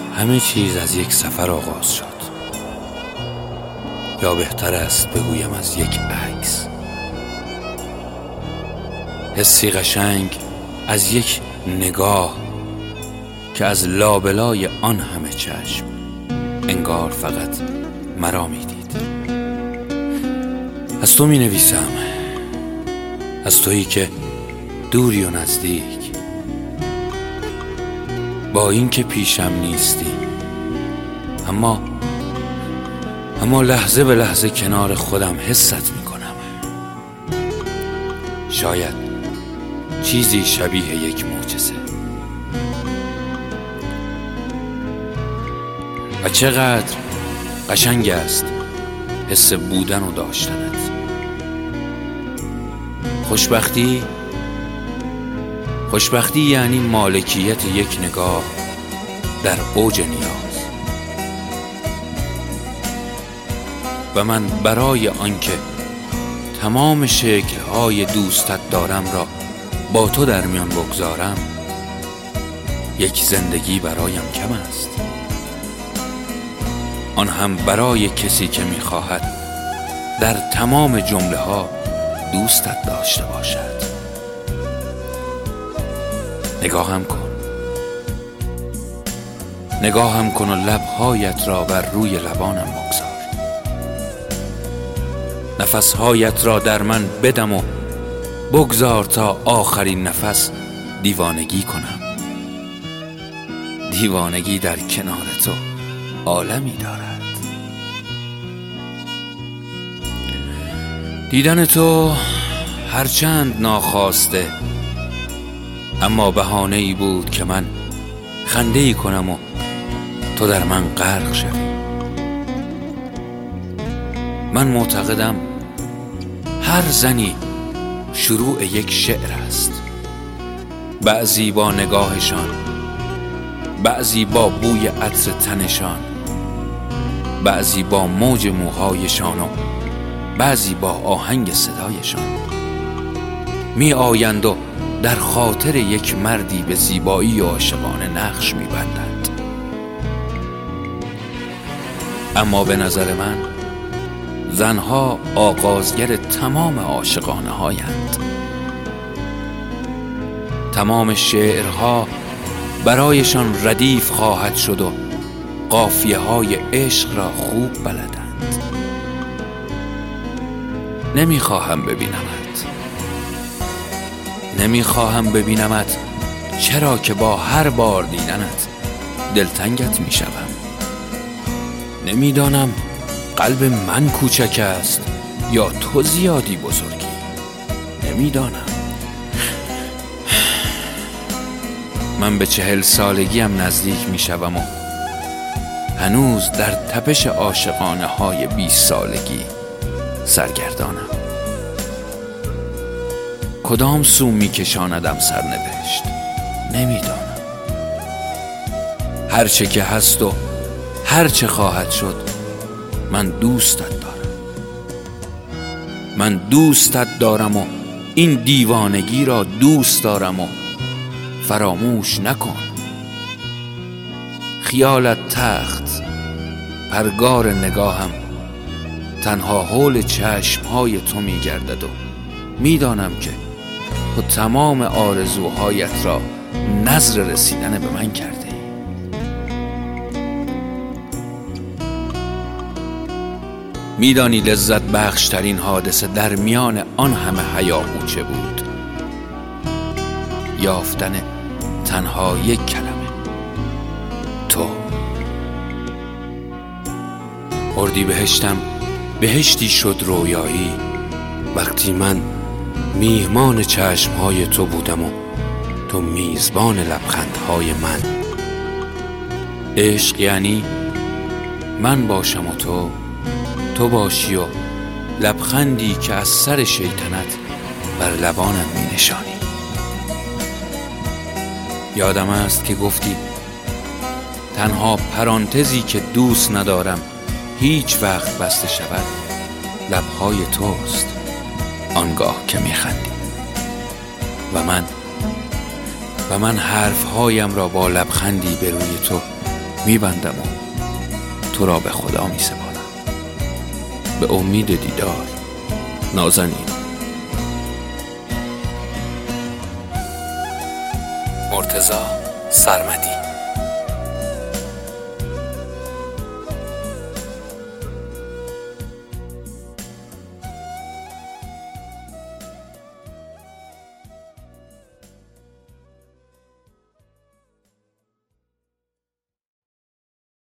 همه چیز از یک سفر آغاز شد، یا بهتر است بگویم از یک عکس. حسی قشنگ از یک نگاه که از لابلای آن همه چشم انگار فقط مرا می دید. از تو می نویسم، از تویی که دوری و نزدیک، با این که پیشم نیستی، اما لحظه به لحظه کنار خودم حست می کنم. شاید چیزی شبیه یک معجزه. و چقدر قشنگ است حس بودن و داشتنت. خوشبختی یعنی مالکیت یک نگاه در اوج نیاز. و من برای آنکه تمام شکل‌های دوستت دارم را با تو در میان بگذارم، یک زندگی برایم کم است، آن هم برای کسی که می‌خواهد در تمام جمله‌ها دوستت داشته باشد. نگاهم کن و لب‌هایت را بر روی لبانم بگذار. نفس‌هایت را در من بدم و بگذار تا آخرین نفس دیوانگی کنم. دیوانگی در کنار تو عالمی دارد. دیدن تو هرچند ناخواسته، اما بهانه‌ای بود که من خنده‌ای کنم و تو در من غرق شوی. من معتقدم هر زنی شروع یک شعر است، بعضی با نگاهشان، بعضی با بوی عطر تنشان، بعضی با موج موهایشان و بعضی با آهنگ صدایشان می آیند و در خاطر یک مردی به زیبایی و عاشقانه نقش می بندند. اما به نظر من زنها آغازگر تمام عاشقانه هایند. تمام شعرها برایشان ردیف خواهد شد و قافیه های عشق را خوب بلدند. نمیخواهم ببینمت، چرا که با هر بار دیدنت دلتنگت میشوم. نمیدانم قلب من کوچک است یا تو زیادی بزرگی. نمیدانم. من به 40 سالگیم نزدیک میشوم و هنوز در تپش عاشقانه های 20 سالگی سرگردانم. کدام سو میکشاندم سرنوشت نمیدانم. هرچه که هست و هرچه خواهد شد، من دوستت دارم و این دیوانگی را دوست دارم و فراموش نکن. خیالت تخت، پرگار نگاهم تنها حول چشمهای تو میگردد و میدانم که تو تمام آرزوهایت را نذر رسیدن به من کرده ای. میدانی لذت بخشترین حادثه در میان آن همه هیاهو چه بود؟ یافتن تنها یک کلمه: تو. اردیبهشتم بهشتی شد رویایی وقتی من میهمان چشمهای تو بودم و تو میزبان لبخندهای من. عشق یعنی من باشم و تو باشی و لبخندی که از سر شیطنت بر لبانم می نشانی. یادم است که گفتی تنها پرانتزی که دوست ندارم هیچ وقت بسته شود لبهای توست آنگاه که میخندی. و من حرفهایم را با لبخندی به روی تو میبندم و تو را به خدا میسپارم. به امید دیدار، نازنین. مرتضی سرمدی.